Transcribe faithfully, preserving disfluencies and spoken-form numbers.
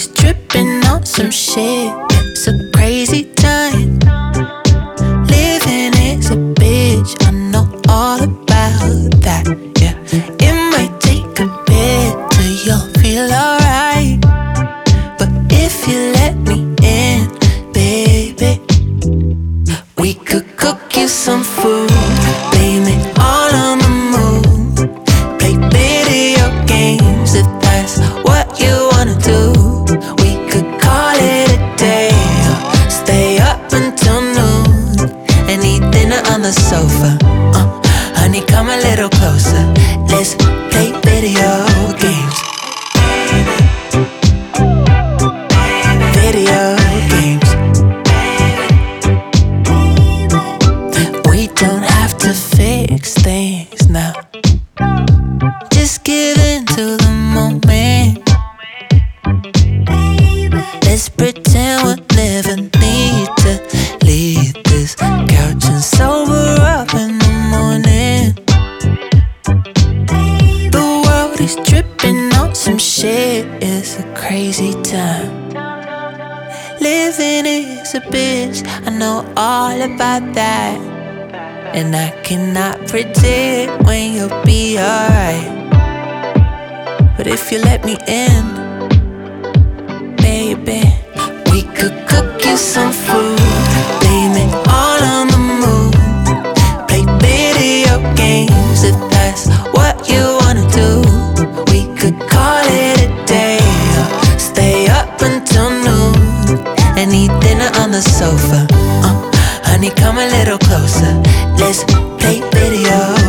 is dripping on some shit. It's a crazy time. Living is a bitch, I know all about that, yeah. It might take a bit till you'll feel alright, but if you let me in, baby, we could cook you some food, blame it all on the moon, play video games if that's what you wanna do. We could call it a day, stay up until noon, and eat dinner on the sofa. uh, Honey, come a little closer, let's play video games. Video games. We don't have to fix things now, just give in to the moment. Let's pretend we're living, need to leave this couch and sober up in the morning. The world is dripping on some shit, it's a crazy time. Living is a bitch, I know all about that, and I cannot predict when you'll be alright, but if you let me in, baby, we could cook you some food, blame it all on the moon, play video games if that's what you wanna do. We could call it a day, stay up until noon, and eat dinner on the sofa. uh, Honey, come a little closer, let's play video